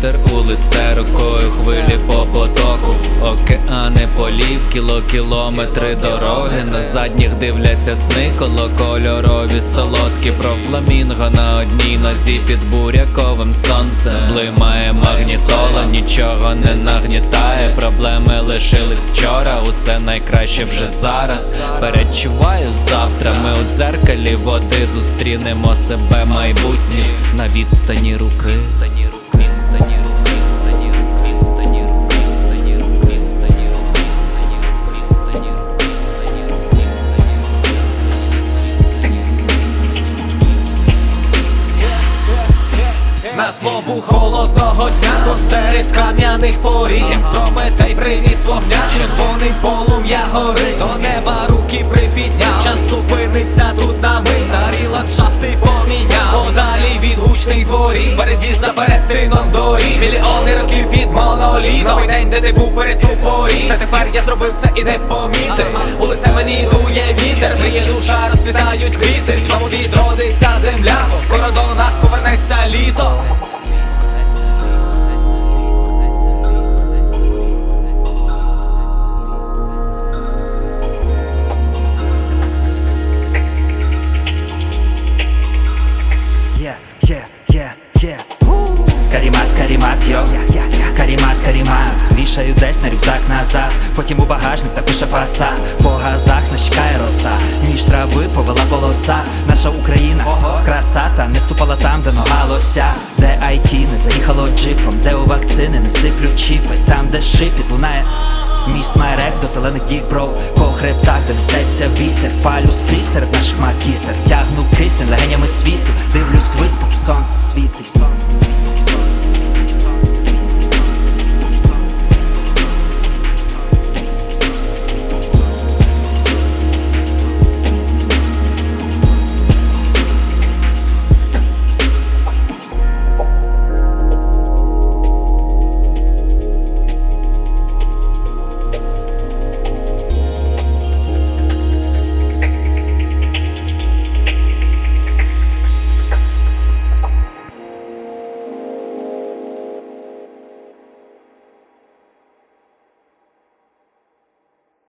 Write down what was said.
вітер у лице рукою, хвилі по потоку, океани полів, кілометри дороги. На задніх дивляться сни, кольорові солодкі. Про фламінго на одній нозі під буряковим сонцем. Блимає магнітола, нічого не нагнітає. Проблеми лишились вчора, усе найкраще вже зараз. Передчуваю завтра, ми у дзеркалі води зустрінемо себе майбутнє на відстані руки. На злобу холодного дня посеред кам'яних порів Прометей приніс вогня, червоним полум'я горить. До неба руки припідняв, час зупинився тут на мить. Старі ландшафти поміняв, подалі від гучних дворів. Впереді за перетином доріг, мільйони років під монолітом. Новий день, де ти був перед ту поріг. Та тепер я зробив це і не помітив. У лице мені дує вітер, гріє душа, розцвітають квіти. Знову відродиться земля, скоро до нас повернеться літо. Карімат, йо, карімат. Вішаю десь на рюкзак назад, потім у багажник та пише паса. По газах нас чекає роса, між трави повела полоса. Наша Україна, краса, та не ступала там, де нога лося. Де IT не заїхало джипом, де у вакцини не сиплють чіпи. Там, де шипіт лунає між смерек до зелених дік, бро. По хребтах, де несеться вітер, палю стріх серед наших макітер. Тягну кисень легенями світу, дивлюсь вись, поки сонце світить.